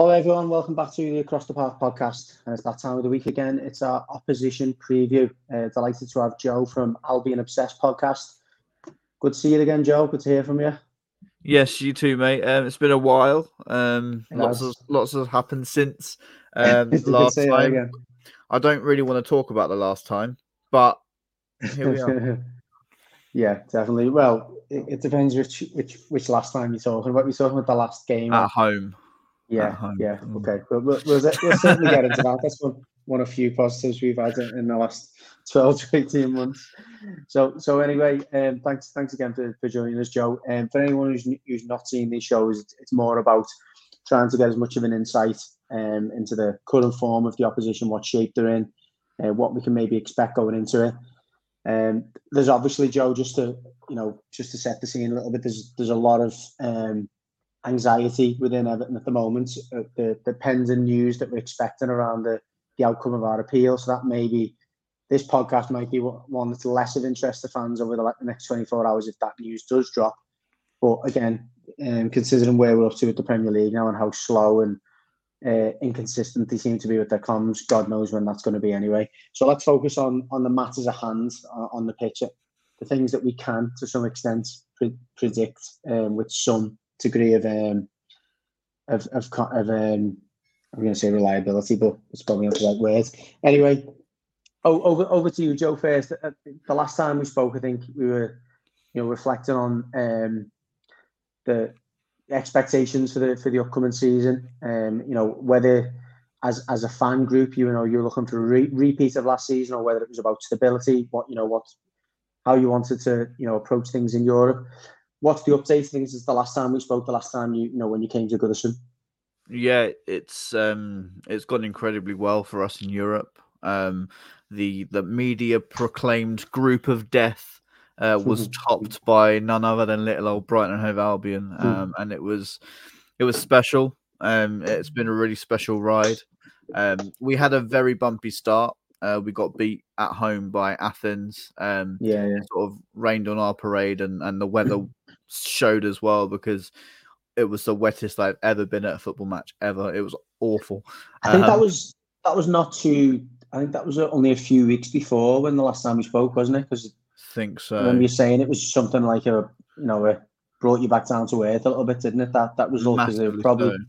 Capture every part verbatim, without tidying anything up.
Hello everyone, welcome back to the Across the Park podcast. And it's that time of the week again. It's our opposition preview. Uh, delighted to have Joe from Albion Obsessed podcast. Good to see you again, Joe. Good to hear from you. Yes, you too, mate. Um, it's been a while. Um, lots has. of lots has happened since um, last time. Again. I don't really want to talk about the last time, but here we are. Yeah, definitely. Well, it, it depends which which which last time you're talking about. We're talking about the last game at home. Yeah, at home. yeah, okay. But we'll, we'll, we'll certainly get into that. That's one one of few positives we've had in the last twelve to eighteen months. So, so anyway, um, thanks, thanks again for, for joining us, Joe. And um, for anyone who's who's not seen these shows, it's, it's more about trying to get as much of an insight um, into the current form of the opposition, what shape they're in, uh, what we can maybe expect going into it. Um, there's obviously, Joe, just to you know, just to set the scene a little bit. There's there's a lot of um, anxiety within Everton at the moment. Uh, the the pending news that we're expecting around the the outcome of our appeal. So that maybe this podcast might be one that's less of interest to fans over the, like, the next twenty-four hours if that news does drop. But again, um, considering where we're up to with the Premier League now and how slow and uh, inconsistent they seem to be with their comms, God knows when that's going to be anyway. So let's focus on on the matters at hand uh, on the pitch, the things that we can to some extent pre- predict um, with some degree of um, of of, of um, I'm going to say reliability, but it's probably not the right word. Anyway. Oh, over over to you, Joe. First, the last time we spoke, I think we were, you know, reflecting on um, the expectations for the for the upcoming season. Um, you know, whether as as a fan group, you know, you're looking for a re- repeat of last season, or whether it was about stability. What you know, what how you wanted to you know approach things in Europe. What's the update? Things since the last time we spoke. The last time you you know when you came to Goodison. Yeah, it's um it's gone incredibly well for us in Europe. Um, the the media proclaimed group of death uh, was topped by none other than little old Brighton and Hove Albion, um, and it was it was special. Um, it's been a really special ride. Um, we had a very bumpy start. Uh, we got beat at home by Athens. Um, yeah, yeah. It sort of rained on our parade, and, and the weather showed as well because it was the wettest I've ever been at a football match ever. It was awful. I think um, that was that was not too. I think that was only a few weeks before when the last time we spoke, wasn't it? Because I think so. I remember you saying it was something like a, you know, it brought you back down to earth a little bit, didn't it? That that result because they were probably. So.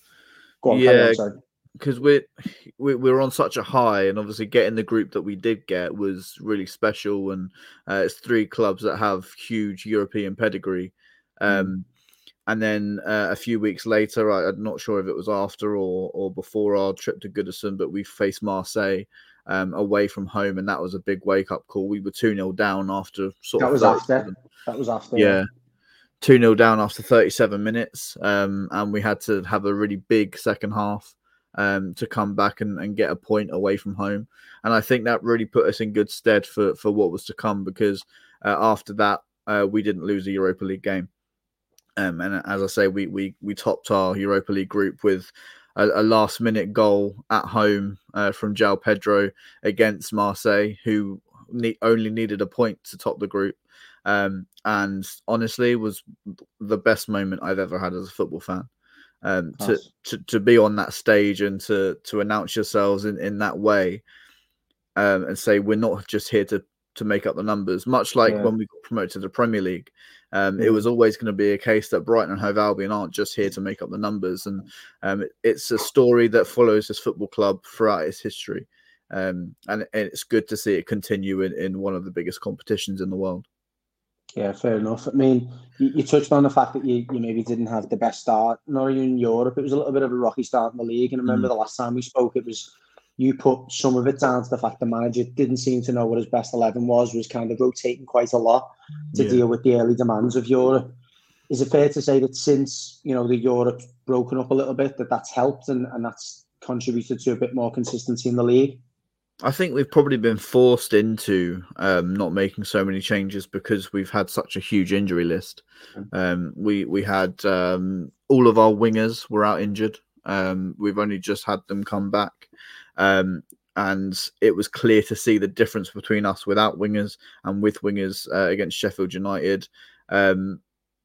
Go on, yeah, on, because we're we, we're on such a high, and obviously getting the group that we did get was really special. And uh, it's three clubs that have huge European pedigree. Um, mm. And then uh, a few weeks later, I, I'm not sure if it was after or or before our trip to Goodison, but we faced Marseille um, away from home, and that was a big wake up call. We were two nil down after sort that of was after. That was after. Yeah. two nil down after thirty-seven minutes, um, and we had to have a really big second half um, to come back and, and get a point away from home. And I think that really put us in good stead for, for what was to come, because uh, after that, uh, we didn't lose a Europa League game. Um, and as I say, we we we topped our Europa League group with a, a last-minute goal at home uh, from João Pedro against Marseille, who ne- only needed a point to top the group. Um, and honestly, was the best moment I've ever had as a football fan. Um, to, to to be on that stage and to to announce yourselves in, in that way, um, and say we're not just here to to make up the numbers. Much like yeah. when we got promoted to the Premier League, um, yeah. it was always going to be a case that Brighton and Hove Albion aren't just here to make up the numbers. And um, it, it's a story that follows this football club throughout its history. Um, and, and it's good to see it continue in, in one of the biggest competitions in the world. Yeah, fair enough. I mean, you, you touched on the fact that you, you maybe didn't have the best start, nor in Europe. It was a little bit of a rocky start in the league. And I remember mm. the last time we spoke, it was you put some of it down to the fact the manager didn't seem to know what his best eleven was, was kind of rotating quite a lot to yeah. deal with the early demands of Europe. Is it fair to say that since, you know, the Europe's broken up a little bit, that that's helped and, and that's contributed to a bit more consistency in the league? I think we've probably been forced into um, not making so many changes because we've had such a huge injury list. Um, we we had um, all of our wingers were out injured. Um, we've only just had them come back. Um, and it was clear to see the difference between us without wingers and with wingers uh, against Sheffield United. Um,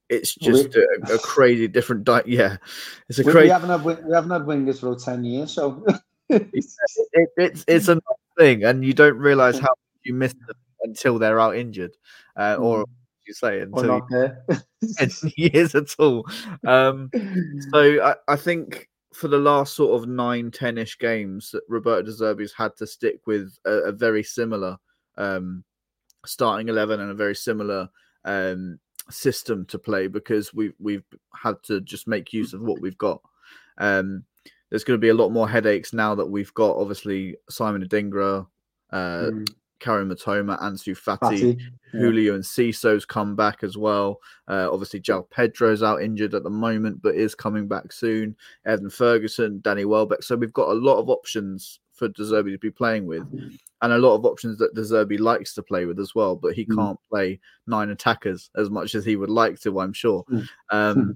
it's just we, a, a crazy different di- yeah it's a we, crazy we haven't had we haven't had wingers for ten years, so it, it, it's it's a thing, and you don't realize how you miss them until they're out injured, uh, or you say or until not there. ten years at all. Um, so I, I think for the last sort of nine, ten-ish games, that Roberto De Zerbi's had to stick with a, a very similar um, starting eleven and a very similar um, system to play, because we've we've had to just make use of what we've got. Um, there's going to be a lot more headaches now that we've got, obviously, Simon Adingra, uh, mm. Karim Matoma, Ansu Fati, Fati yeah. Julio and Cisso's come back as well. Uh, obviously, João Pedro's out injured at the moment, but is coming back soon. Evan Ferguson, Danny Welbeck. So we've got a lot of options for De Zerbi to be playing with, and a lot of options that De Zerbi likes to play with as well, but he mm. can't play nine attackers as much as he would like to, I'm sure. Mm. Um,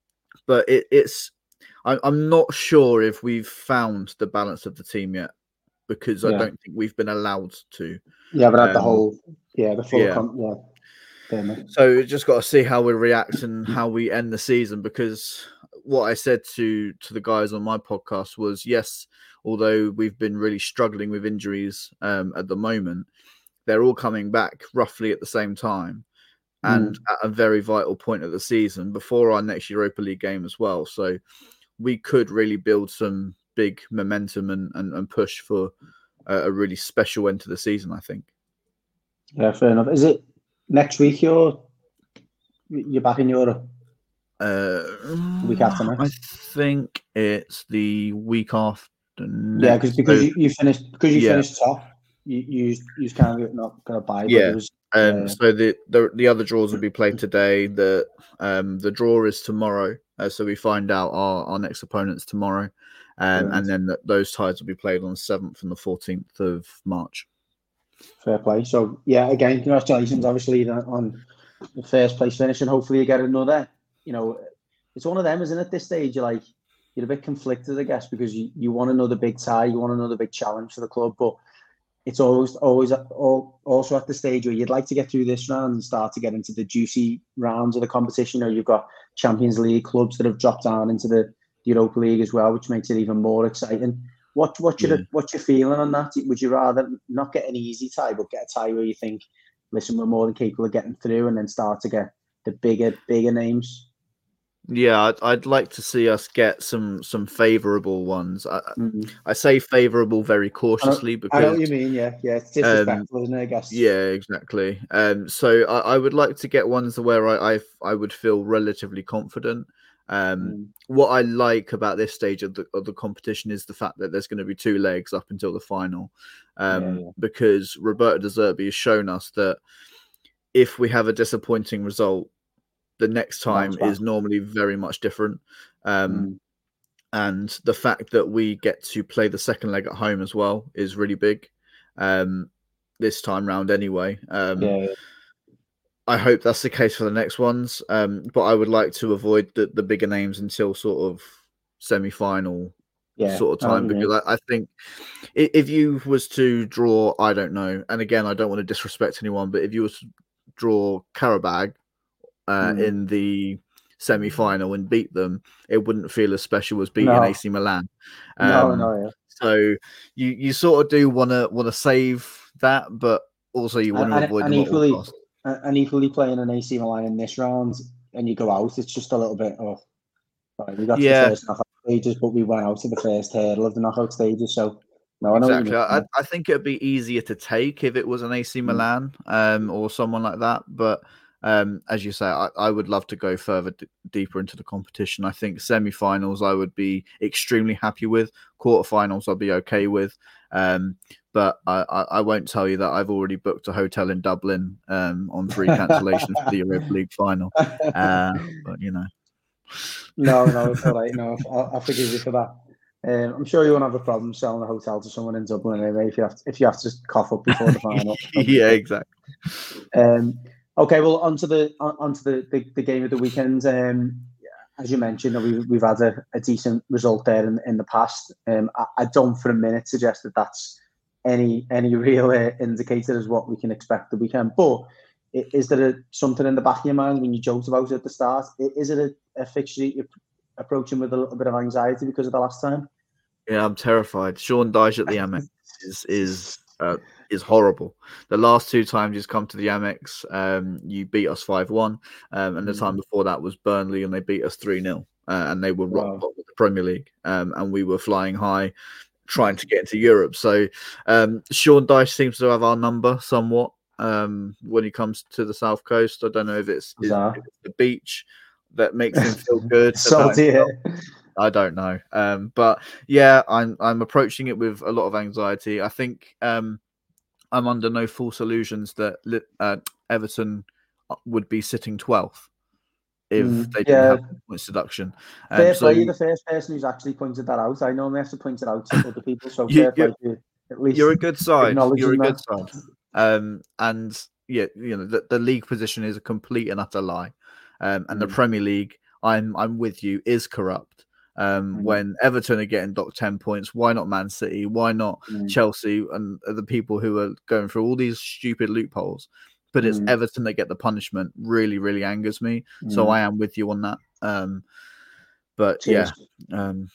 but it, it's... I'm not sure if we've found the balance of the team yet, because yeah. I don't think we've been allowed to. Yeah, but um, at the whole, yeah, the full, yeah. Com- yeah. So we just got to see how we react and how we end the season, because what I said to to the guys on my podcast was, yes, although we've been really struggling with injuries um, at the moment, they're all coming back roughly at the same time. And mm. at a very vital point of the season before our next Europa League game as well. So we could really build some big momentum and, and, and push for a, a really special end to the season, I think. Yeah, fair enough. Is it next week you're you're back in Europe? Uh, the week after next? I think it's the week after next. Yeah, because because so, you, you finished because you yeah. finished top, you you you kind of not going to buy. Yeah. But was, um. Uh, so the, the the other draws will be played today. The um the draw is tomorrow. Uh, so we find out our, our next opponents tomorrow, um, and then the, those ties will be played on the seventh and the fourteenth of March. Fair play. So yeah, again, congratulations, obviously, on the first place finish, and hopefully you get another. You know, it's one of them, isn't it? At this stage, you're like you're a bit conflicted, I guess, because you, you want another big tie, you want another big challenge for the club, but it's always always also at the stage where you'd like to get through this round and start to get into the juicy rounds of the competition. You know, you've got Champions League clubs that have dropped down into the Europa League as well, which makes it even more exciting. What what you yeah. what's your feeling on that? Would you rather not get an easy tie, but get a tie where you think, listen, we're more than capable of getting through, and then start to get the bigger bigger names? Yeah, I'd, I'd like to see us get some some favourable ones. I, mm-hmm. I say favourable very cautiously, I because I know what you mean. Yeah, yeah, it's disrespectful, um, isn't it? I guess. Yeah, exactly. Um, so I, I would like to get ones where I, I I would feel relatively confident. Um, mm. What I like about this stage of the of the competition is the fact that there's going to be two legs up until the final, um, yeah, yeah. because Roberto De Zerbi has shown us that if we have a disappointing result, the next time is normally very much different. Um, mm. And the fact that we get to play the second leg at home as well is really big um, this time round anyway. Um, yeah. I hope that's the case for the next ones. Um, but I would like to avoid the, the bigger names until sort of semi-final yeah, sort of time. Because I, I think if you was to draw, I don't know, and again, I don't want to disrespect anyone, but if you was to draw Karabag, Uh, mm. in the semi-final and beat them, it wouldn't feel as special as beating no. A C Milan. Um, no, no, yeah. So you, you sort of do want to want to save that, but also you want and, to avoid and them equally, at all costs. And equally playing an A C Milan in this round, and you go out, it's just a little bit. Oh, right, we got to yeah. the first knockout stages, but we went out to the first hurdle of the knockout stages. So no, I know exactly. I, I think it'd be easier to take if it was an A C Milan um, or someone like that, but. Um, as you say, I, I would love to go further d- deeper into the competition. I think semi-finals I would be extremely happy with. Quarterfinals I'll be okay with. Um, but I, I, I won't tell you that I've already booked a hotel in Dublin um, on free cancellation for the Europa League final. Uh, but, you know. No, no, it's all right. No, I'll, I'll forgive you for that. Um, I'm sure you won't have a problem selling a hotel to someone in Dublin anyway if you have to, if you have to cough up before the final. Yeah, exactly. Um, Okay, well, onto the onto the, the, the game of the weekend. Um, as you mentioned, we've we've had a, a decent result there in, in the past. Um, I, I don't for a minute suggest that that's any any real uh, indicator as what we can expect the weekend. But is there a, something in the back of your mind when you joked about it at the start? Is it a, a fixture you're approaching with a little bit of anxiety because of the last time? Yeah, I'm terrified. Sean Dyche at the Amex is is uh, is horrible. The last two times he's come to the Amex, um, you beat us five one, um, and the time before that was Burnley, and they beat us three nil, uh, and they were rock Wow. bottom of the Premier League, um, and we were flying high, trying to get into Europe. So um, Sean Dyche seems to have our number somewhat um, when he comes to the South Coast. I don't know if it's, if it's the beach that makes him feel good. Salty. I don't know, um, but yeah, I'm I'm approaching it with a lot of anxiety. I think um, I'm under no false illusions that uh, Everton would be sitting twelfth if mm, they didn't yeah. have points deduction. Um, fair so, play, you're the first person who's actually pointed that out. I normally have to point it out to other people, so you, fair play to you. At least you're a good side. You're a that. good side. Um, and yeah, you know the, the league position is a complete and utter lie. Um, and mm. the Premier League, I'm I'm with you, is corrupt. Um, mm. When Everton are getting docked ten points, why not Man City? Why not mm. Chelsea and the people who are going through all these stupid loopholes? But it's mm. Everton that get the punishment. Really, really angers me. Mm. So I am with you on that. Um, but Cheers. yeah, um,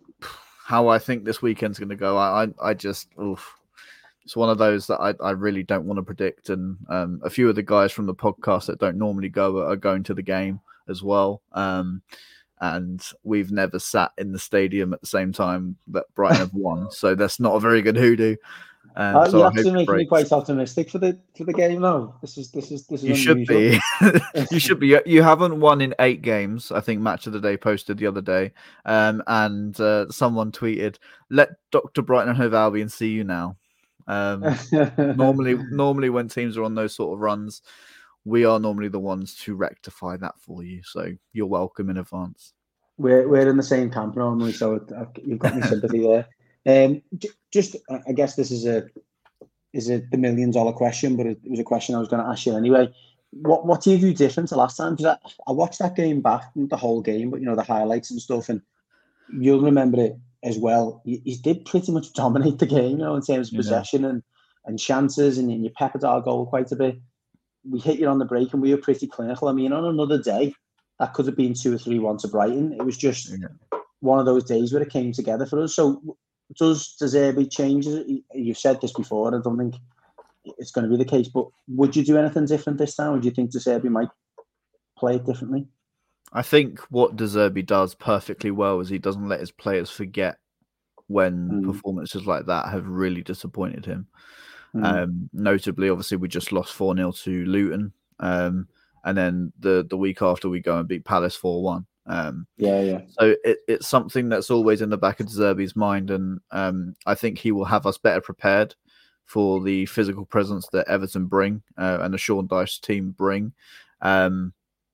how I think this weekend's going to go, I, I, I just, oof. It's one of those that I, I really don't want to predict. And um, a few of the guys from the podcast that don't normally go are going to the game as well. Um, and we've never sat in the stadium at the same time that Brighton have won. So that's not a very good hoodoo. Um, uh, so you're actually making me quite optimistic for the for the game now. This is this is this is you should be. You should be. You haven't won in eight games. I think Match of the Day posted the other day, um, and uh, someone tweeted, "Let Doctor Brighton and Hove Albion see you now." Um, normally, normally when teams are on those sort of runs, we are normally the ones to rectify that for you. So you're welcome in advance. We're we're in the same camp normally, so you've got my sympathy there. Um, just, I guess this is a is a the million dollar question, but it, it was a question I was going to ask you anyway. What what do you do different to last time? Because I, I watched that game back, not the whole game, but you know the highlights and stuff, and you'll remember it as well. You, you did pretty much dominate the game, you know, in terms of possession yeah. and and chances, and, and you peppered our goal quite a bit. We hit you on the break, and we were pretty clinical. I mean, on another day, that could have been two or three one to Brighton. It was just yeah. one of those days where it came together for us. So. Does De Zerbi change? You've said this before. I don't think it's going to be the case. But would you do anything different this time? Or do you think De Zerbi might play it differently? I think what De Zerbi does perfectly well is he doesn't let his players forget when mm. performances like that have really disappointed him. Mm. Um, notably, obviously, we just lost four nil to Luton. Um, and then the, the week after, we go and beat Palace four one. Um, yeah, yeah. So it, it's something that's always in the back of De Zerbi's mind, and um, I think he will have us better prepared for the physical presence that Everton bring uh, and the Sean Dyche team bring. Um,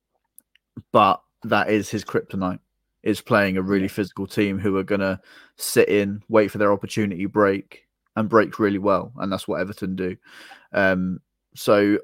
but that is his kryptonite, is playing a really physical team who are going to sit in, wait for their opportunity, break, and break really well, and that's what Everton do. Um, so...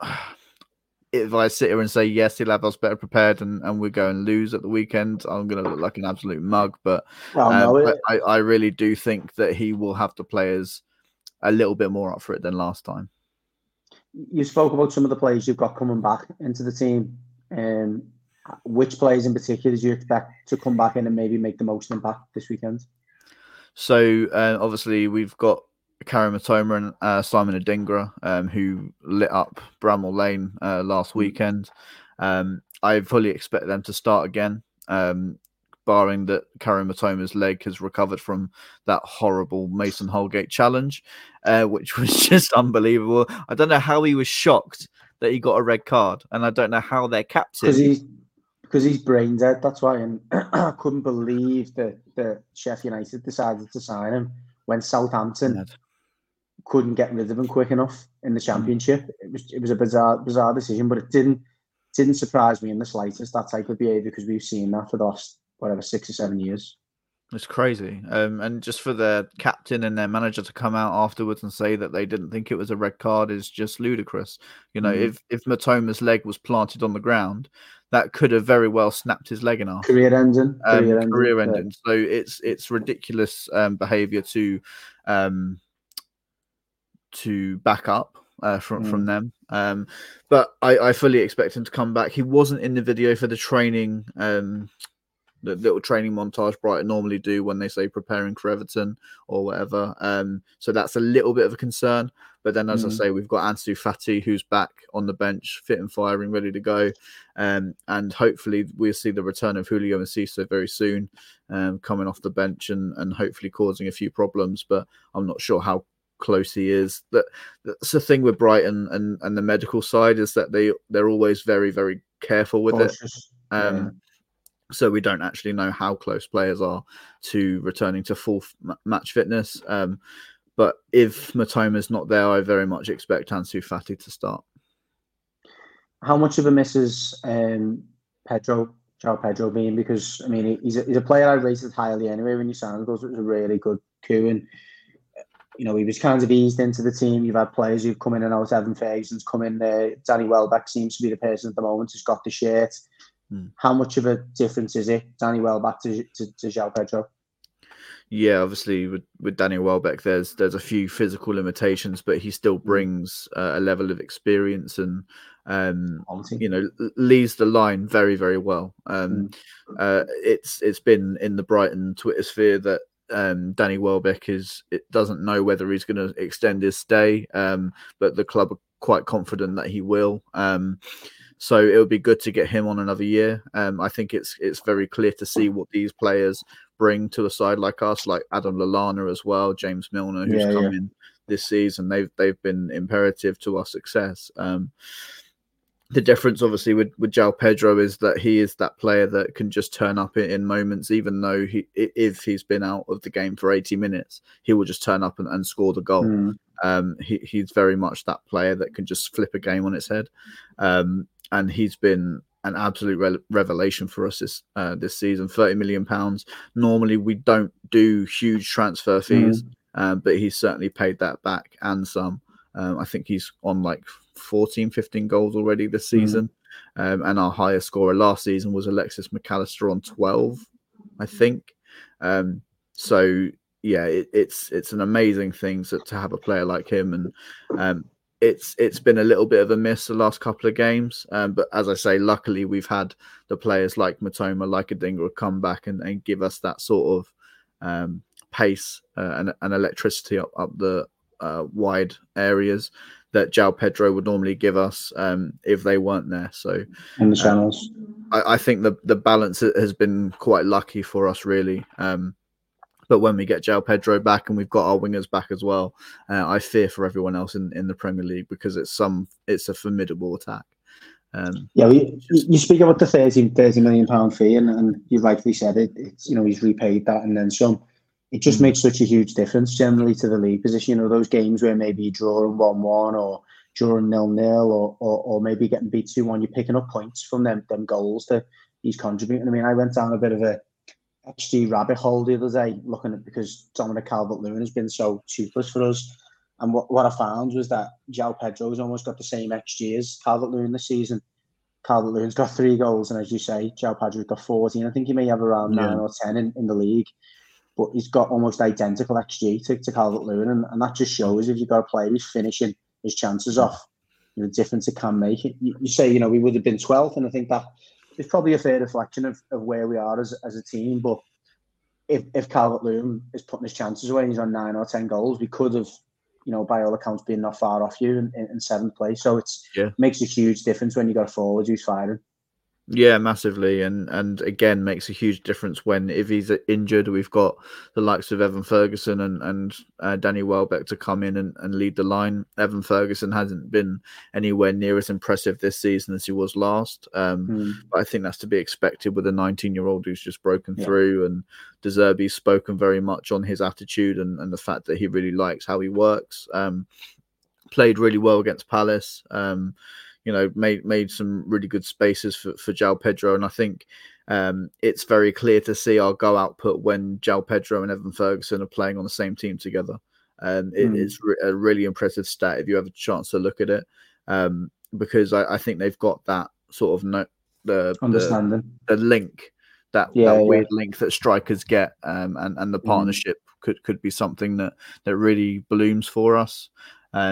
If I sit here and say, yes, he'll have us better prepared and, and we go and lose at the weekend, I'm going to look like an absolute mug. But oh, no, um, I, I really do think that he will have the players a little bit more up for it than last time. You spoke about some of the players you've got coming back into the team. Um, which players in particular do you expect to come back in and maybe make the most impact this weekend? So, uh, obviously, we've got Karim Matoma and uh, Simon Adingra, um, who lit up Bramall Lane uh, last weekend. Um, I fully expect them to start again, um, barring that Karim Matoma's leg has recovered from that horrible Mason Holgate challenge, uh, which was just unbelievable. I don't know how he was shocked that he got a red card, and I don't know how their captain... Because he's, because he's brain dead, that's why. And I couldn't believe that, that Sheffield United decided to sign him when Southampton... Mad. couldn't get rid of him quick enough in the Championship. Mm. It was it was a bizarre bizarre decision, but it didn't didn't surprise me in the slightest, that type of behaviour, because we've seen that for the last whatever six or seven years. It's crazy, um, and just for their captain and their manager to come out afterwards and say that they didn't think it was a red card is just ludicrous. You know, mm. if if Matoma's leg was planted on the ground, that could have very well snapped his leg in half. Career ending. Um, career ending. Career ending. Yeah. So it's it's ridiculous um, behaviour to. Um, to back up uh, from Mm. from them. Um, but I, I fully expect him to come back. He wasn't in the video for the training, um, the little training montage Brighton normally do when they say preparing for Everton or whatever. Um, so that's a little bit of a concern. But then, as Mm. I say, we've got Ansu Fati, who's back on the bench, fit and firing, ready to go. Um, and hopefully we'll see the return of Julio Enciso very soon, um, coming off the bench and, and hopefully causing a few problems. But I'm not sure how close he is. That That's the thing with Brighton and, and the medical side, is that they, they're always very, very careful with Cautious. it. Um, yeah. So we don't actually know how close players are to returning to full f- match fitness. Um, but if Matoma's not there, I very much expect Ansu Fati to start. How much of a miss is um, Pedro, João Pedro being? Because, I mean, he's a, he's a player I rated highly anyway when you signed him. It was a really good coup. And, you know, he was kind of eased into the team. You've had players who've come in and out. Evan Ferguson's come in there. Danny Welbeck seems to be the person at the moment who's got the shirt. Hmm. How much of a difference is it, Danny Welbeck to, to, to João Pedro? Yeah, obviously with, with Danny Welbeck, there's there's a few physical limitations, but he still brings uh, a level of experience and um, you know leads the line very very well. Um, mm. uh, it's it's been in the Brighton Twitter sphere that um, Danny Welbeck is it doesn't know whether he's going to extend his stay, um, but the club are quite confident that he will. Um, So it would be good to get him on another year. Um, I think it's it's very clear to see what these players bring to a side like us, like Adam Lallana as well, James Milner, who's yeah, come yeah. in this season. They've they've been imperative to our success. Um, the difference, obviously, with with João Pedro is that he is that player that can just turn up in, in moments, even though he if he's been out of the game for eighty minutes, he will just turn up and, and score the goal. Mm. Um, he, he's very much that player that can just flip a game on its head. Um, And he's been an absolute re- revelation for us this uh, this season. thirty million pounds. Normally, we don't do huge transfer fees, mm. um, but he's certainly paid that back and some. Um, I think he's on like fourteen, fifteen goals already this season. Mm. Um, and our highest scorer last season was Alexis McAllister on twelve, I think. Um, so, yeah, it, it's it's an amazing thing to, to have a player like him. And um, It's it's been a little bit of a miss the last couple of games, um, but as I say, luckily we've had the players like Matoma, like Adingra come back and, and give us that sort of um, pace uh, and, and electricity up, up the uh, wide areas that João Pedro would normally give us um, if they weren't there. So in the channels, um, I, I think the the balance has been quite lucky for us, really. Um, But when we get João Pedro back and we've got our wingers back as well, uh, I fear for everyone else in, in the Premier League because it's some it's a formidable attack. Um, yeah, we, you speak about the thirty, thirty million pound fee, and, and you rightly said it. It's, you know, he's repaid that and then some. It just mm-hmm. makes such a huge difference generally to the league position. You know, those games where maybe you're drawing one one or drawing nil nil or, or or maybe getting beat two one, you're picking up points from them them goals that he's contributing. I mean, I went down a bit of a X G rabbit hole the other day looking at because Dominic Calvert-Lewin has been so toothless for us, and what, what I found was that João Pedro's almost got the same X G as Calvert-Lewin this season. Calvert-Lewin's got three goals, and as you say, João Pedro's got fourteen. I think he may have around yeah. nine or ten in, in the league, but he's got almost identical X G to, to Calvert-Lewin, and, and that just shows if you've got a player who's finishing his chances off, you know, the difference it can make. You, you say, you know, we would have been twelfth, and I think that it's probably a fair reflection of, of where we are as, as a team. But if, if Calvert-Lewin is putting his chances away and he's on nine or ten goals, we could have, you know, by all accounts, been not far off you in, in, in seventh place. So it's yeah. makes a huge difference when you got a forward who's firing. Yeah, massively, and and again makes a huge difference when if he's injured, we've got the likes of Evan Ferguson and and uh, Danny Welbeck to come in and, and lead the line. Evan Ferguson hasn't been anywhere near as impressive this season as he was last, um, mm. but I think that's to be expected with a nineteen-year-old who's just broken yeah. through. And De Zerbi's spoken very much on his attitude and, and the fact that he really likes how he works. Um, played really well against Palace. Um, You know, made made some really good spaces for, for João Pedro. And I think um, it's very clear to see our goal output when João Pedro and Evan Ferguson are playing on the same team together. Um, it, mm. It's re- a really impressive stat if you have a chance to look at it, um, because I, I think they've got that sort of no, the, understanding the, the link, that, yeah, that yeah. weird link that strikers get, um, and, and the partnership mm. could, could be something that, that really blooms for us. Um,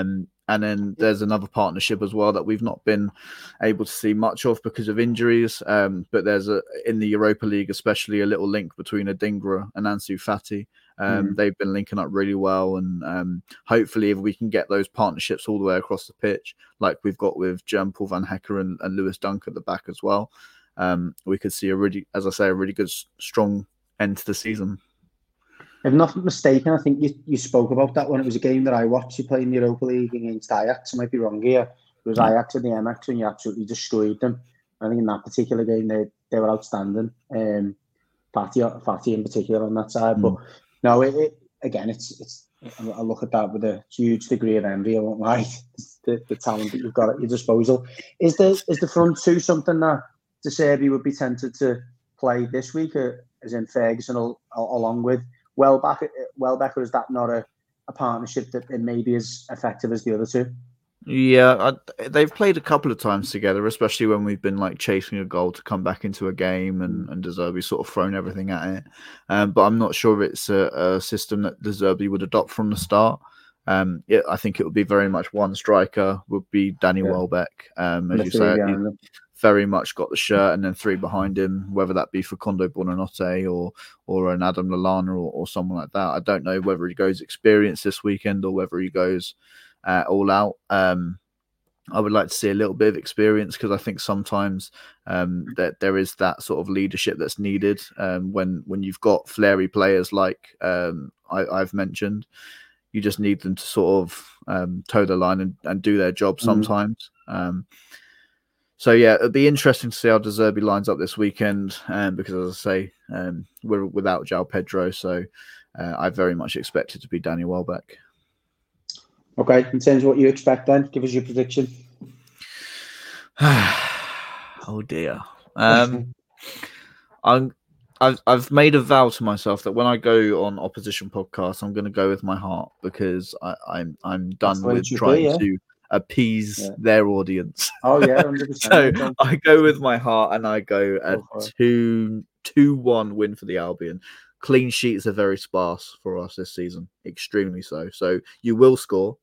and then there's another partnership as well that we've not been able to see much of because of injuries. Um, but there's a in the Europa League, especially a little link between Adingra and Ansu Fati. Um, mm. They've been linking up really well, and um, hopefully, if we can get those partnerships all the way across the pitch, like we've got with Jean-Paul Van Hecker and, and Lewis Dunk at the back as well, um, we could see a really, as I say, a really good, strong end to the season. If I'm not mistaken, I think you, you spoke about that when it was a game that I watched. You played in the Europa League against Ajax. I might be wrong here. It was yeah. Ajax at the M X, and you absolutely destroyed them. I think in that particular game, they, they were outstanding. Um, Fati, Fati in particular on that side. Mm. But no, it, it, again, it's it's. I look at that with a huge degree of envy. I won't lie. The, the talent that you've got at your disposal. Is the is the front two something that De Zerbi would be tempted to play this week, or, as in Ferguson al, al, along with Welbeck, Welbeck, or is that not a, a partnership that it may be as effective as the other two? Yeah, I, they've played a couple of times together, especially when we've been like chasing a goal to come back into a game, and, and De Zerbi sort of thrown everything at it. Um, but I'm not sure it's a, a system that De Zerbi would adopt from the start. Um, it, I think it would be very much one striker would be Danny yeah. Welbeck. Um, as you say, very much got the shirt, and then three behind him, whether that be for Kondo Buonanotte or or an Adam Lallana or, or someone like that. I don't know whether he goes experience this weekend or whether he goes uh, all out. Um, I would like to see a little bit of experience, because I think sometimes um, that there is that sort of leadership that's needed um, when when you've got flary players like um, I, I've mentioned. You just need them to sort of um, toe the line and, and do their job sometimes. Mm. Um, So, yeah, it'd be interesting to see how De Zerbi lines up this weekend, um, because, as I say, um, we're without João Pedro, so uh, I very much expect it to be Danny Welbeck. Okay, in terms of what you expect then, give us your prediction. Oh, dear. Um, I'm, I've, I've made a vow to myself that when I go on opposition podcasts, I'm going to go with my heart, because I, I'm, I'm done with trying be, yeah. to appease yeah. their audience. Oh yeah, one hundred percent. So I go with my heart, and I go a two two one win for the Albion. Clean sheets are very sparse for us this season, extremely so. So you will score,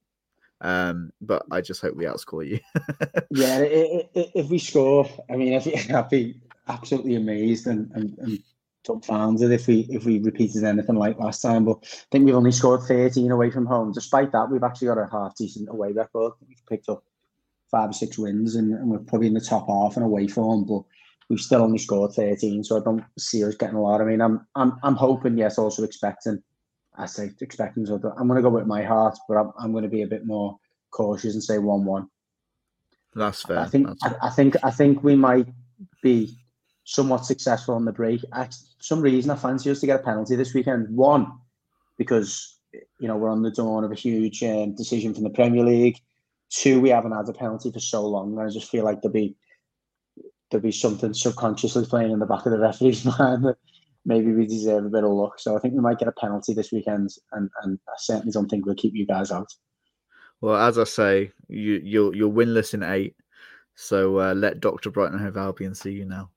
um, but I just hope we outscore you. Yeah, if, if we score, I mean, I'd be absolutely amazed and, and, and dumbfounded if we if we repeated anything like last time. But I think we've only scored thirteen away from home. Despite that, we've actually got a half decent away record. We've picked up five or six wins, and, and we're probably in the top half and away form, but we've still only scored thirteen. So I don't see us getting a lot. I mean, I'm I'm I'm hoping, yes, also expecting. I say expecting. So I'm going to go with my heart, but I'm I'm going to be a bit more cautious and say one one. That's fair. I think That's I, I think I think we might be somewhat successful on the break. I, for some reason, I fancy us to get a penalty this weekend. One, because you know we're on the dawn of a huge um, decision from the Premier League. Two, we haven't had a penalty for so long, and I just feel like there'll be there'll be something subconsciously playing in the back of the referee's mind that maybe we deserve a bit of luck. So I think we might get a penalty this weekend, and, and I certainly don't think we'll keep you guys out. Well, as I say, you you're you're winless in eight. So uh, let Doctor Brighton Hove Albion see you now.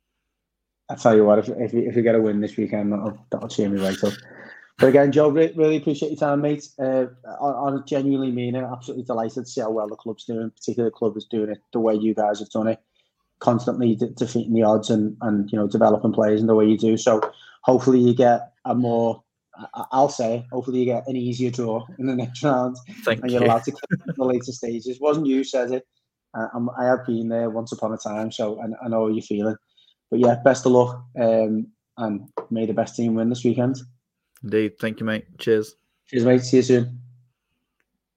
I tell you what, if if we, if we get a win this weekend, that'll, that'll cheer me right up. But again, Joe, re- really appreciate your time, mate. Uh, I, I genuinely mean it. Absolutely delighted to see how well the club's doing. Particularly the club is doing it the way you guys have done it, constantly de- defeating the odds and and you know developing players in the way you do. So hopefully you get a more, I- I'll say, hopefully you get an easier draw in the next round. Thank and you. You're allowed to keep in the later stages. It wasn't you said it. Uh, I'm, I have been there once upon a time, so I, I know how you're feeling. But yeah, best of luck, um, and may the best team win this weekend. Indeed. Thank you, mate. Cheers. Cheers, mate. See you soon.